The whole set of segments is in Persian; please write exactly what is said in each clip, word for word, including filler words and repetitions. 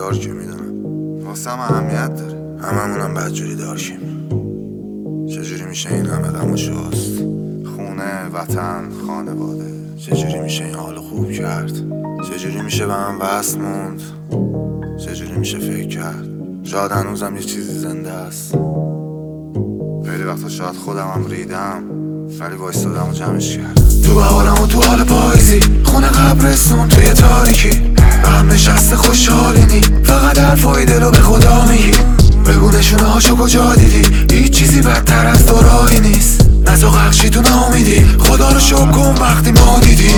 دارکه میدونم، واسه هم اهمیت داره. هممونم بدجوری دارکیم. چجوری میشه این همه غم و شست؟ خونه، وطن، خانواده. چجوری میشه این حالو خوب کرد؟ چجوری میشه به هم وصل موند؟ چجوری میشه فکر کرد شاید هنوزم یه چیزی زنده است؟ خیلی وقتا شاید خودم هم ریدم، ولی وایستادم و جمعش کرد. تو بهارم و تو حال پاییزی، خونه قبرستون توی تاریکی، به هم نشسته خوشحالینی، فقط حرفای دلو به خدا میگی. بگو نشونه هاشو کجا دیدی؟ هیچ چیزی بدتر از تو راهی نیست. نزا قخشی تو نامیدی، خدا رو شکر کن وقتی ما دیدی.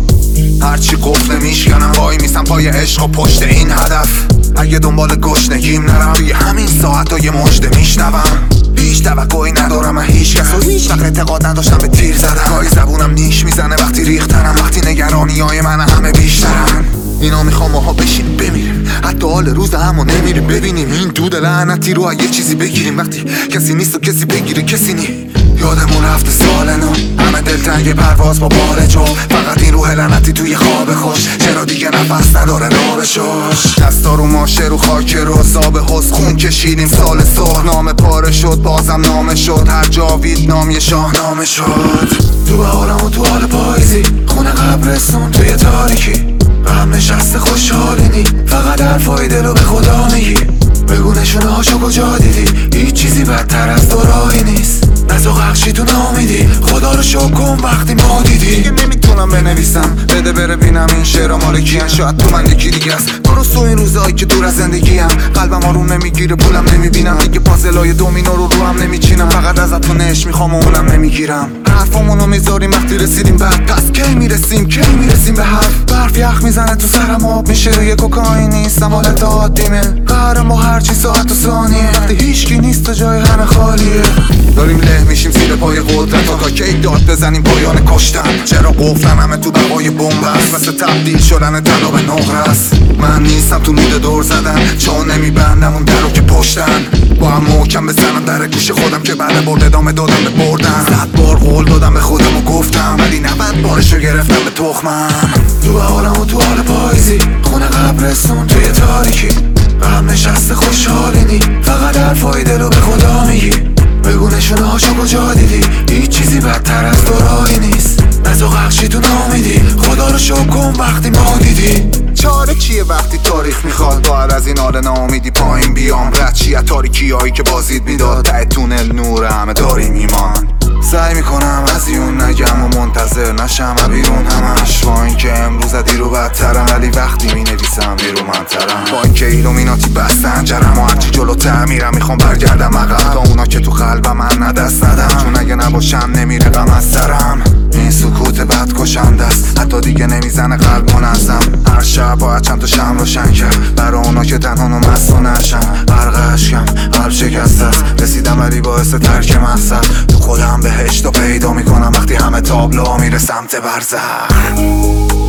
هرچی قفل میشکنم وای میسم پای عشق و پشت این هدف. اگه دنبال گشنگیم نرم، توی همین ساعت ها یه مژده میشنوم. هیچ توقعی ندارم از هیچ کس و هیچ وقت اعتقاد نداشتم به تیر زدم. گاهی زبونم نیش میزنه وقتی ریختنم، وقتی نگرانی های من همه بیشترن. اینا میخوام ماها بشینیم بمیریم، حتی حال روز همو نمیری ببینیم. این دود لعنتی رو یه چیزی بگیریم، وقتی کسی نیست و کسی بگیره کسی نی. یادمون رفته سال نو، همه دلتنگ پرواز با بال جو، فقط این روح لعنتی توی خواب خوش. چرا دیگه نفس نداره نابشوش؟ دستا رو ماشه رو خاک رو زاب حس خون کشیدیم سال سر. نام پاره شد بازم نامه شد، هر جاوید نام یه شاهنامه شد. تو بهارم و تو حال پاییزی، خونه قبرستون توی تاریکی، به هم نشسته خوشحالینی، فقط حرفای دلو به خدا میگی. بگو نشونه هاشو کجا دیدی؟ هیچ چیزی بدتر از تو راهی نیست. نزا قخشی تو نامیدی، خدا رو شکر کن وقتی ما دیدی. دیگه نمیتونم بنویسم، بده بره بینم این شعرها مال کیان. شاید تو من یکی دیگه است، درست تو این روزایی که دور از زندگیم. قلبم آروم نمیگیره، پولم نمیبینم، دیگه پازلای دومینو رو رو هم نمیچینم. فقط ازت تو نش میخوام و اونم نمیگیرم. حرفامونو میذاریم وقتی رسیدیم بعد، پس کی میرسیم کی میرسیم به حرف؟ برف یخ میزنه تو سرم آب میشه، یه کوکائین نیستم حالت عادیمه. قهرم با هر چی ساعت و ثانیه، وقتی هیچکی نیست و جای همه خالیه. داریم له میشیم زیر پای قدرت، تا کی داد بزنیم پایان کشتن. چرا قفلن همه تو دعوای بمب است، مثل تبدیل شدن طلا به نقره است. من نیستم تو مود دور زدن، چون نمیبندم اون درو که پشتن. با هم محکم بزنم در گوش خودم که بعد برد ادامه دادم به بردن. صد بار قول دادم به خودم و گفتم، ولی نبد بارشو گرفتم به تخمم. تو بهارم و تو حال پاییزی، خونه قبرستون توی تاریکی، به هم نشسته خوشحالینی، فقط حرفای دلو به خدا میگی. بگو نشونه هاشو کجا دیدی؟ هیچ چیزی بدتر از تو راهی نیست. نزا قخشی تو نامیدی، خدا رو شکر کن وقتی ما دیدی. چاره چیه وقتی تاریخ میخواد باید از این حال ناامیدی پایین بیام؟ رد چیه تاریکی هایی که بازید میداد، ته تونل نور همه داریم ایمان. سعی میکنم از اون نگم و منتظر نشم و بیرون همش. با این که امروز دیرو بدترم، ولی وقتی مینویسم بیرو منترم. با این که ایلومیناتی بستن جرم و هرچی جلوتر میرم میخوام برگردم عقب، تا اونا که تو قلبم من ندست ندم. چون اگه نباشم نمیره غم از سرم. این سکوت بد کشنده است، حتی دیگه نمیزنه قلب منظم. هر شب باید چند تا شمع روشن کرد، برا اونا که تنها و مست و نشم. غرق اشکم قلب شکسته است، رسیدم ولی باعث ترک مقصد. تو خودم بهشت رو پیدا میکنم وقتی همه تابلوها میره سمت برزخ.